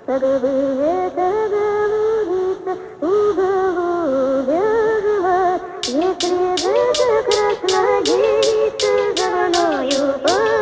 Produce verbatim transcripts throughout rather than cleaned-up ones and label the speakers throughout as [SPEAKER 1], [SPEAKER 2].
[SPEAKER 1] Таковые, таковые, уголовья жила, если бы прекрасна девица за мною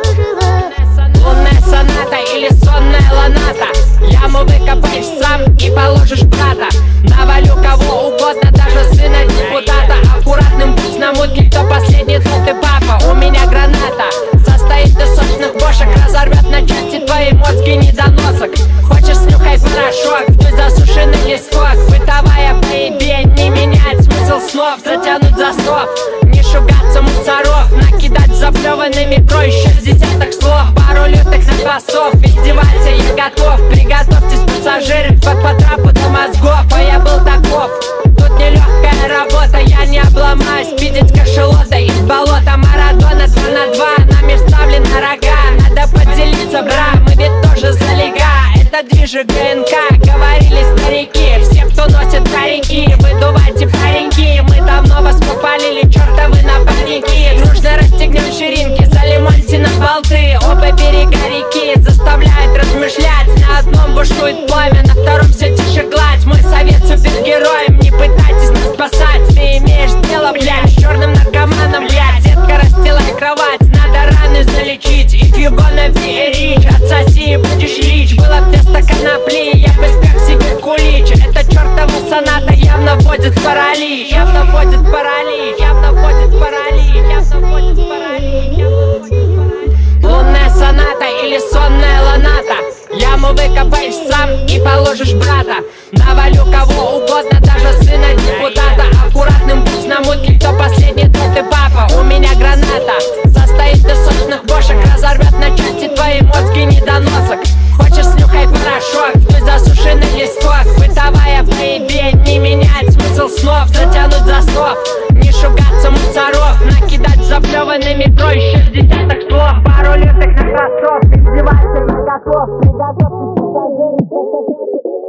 [SPEAKER 1] пожила.
[SPEAKER 2] Лунная соната или сонная ланата, яму выкопаешь сам и положишь брата. Навалю кого угодно, даже сына депутата. Аккуратным будь на мутке, кто последний, тот и папа. У меня граната состоит из сочных бошек, разорвет на части твои мозги недоносок. Хочешь снюхай порошок, вдуй засушенный листок. Бытовая поебень не меняет смысл снов. Затянуть засов, не шугаться мусоров, накидать заплеванными крой еще с десяток слов. Пару лютых басов, издеваться я готов. Приготовьтесь, пассажиры, под по трапу до мозгов. А я был таков, тут нелегкая работа, я не обломаюсь. Видеть кашелота из болота, Марадона два на два, нами вставлена рога. Надо поделиться, бра, мы ведь тоже залега. Это движи ГНК, говорили старики. Все, кто носит парики, выдувайте пареньки. Мы давно вас попалили, чертовы напарники. Дружно расстегнем ширинки, залимоньте на болты. Оба берега реки заставляют размышлять. На одном бушует пламя, на втором все тише гладь. Мой совет супергероям, не пытайтесь нас спасать. Ты имеешь дело, блядь, с черным наркоманом, блядь. Детка, расстилай кровать, надо раны залечить. If you gonna be a rich, отсоси и будешь рич. Было б тесто конопли, я бы спек себе кулич. Эта чертова соната явно вводит в паралич. Явно вводит в паралич, явно вводит в паралич, явно вводит в паралич, явно вводит в паралич. Лунная соната или сонная ланата, яму выкопаешь сам и положишь брата. Навалю кого угодно, даже сына депутата. Аккуратным будь на мутке, кто последний, тот и папа. У меня граната состоит из сочных бошек, разорвет на части твои мозги недоносок. Хочешь снюхай порошок, вдуй засушенный листок. Бытовая поебень не меняет смысл снов. Затянуть засов, не шугаться мусоров, накидать заплеванными крой еще с десяток слов. Пару лютых на кроссов, издеваться я готов. Приготовьтесь, пассажиры,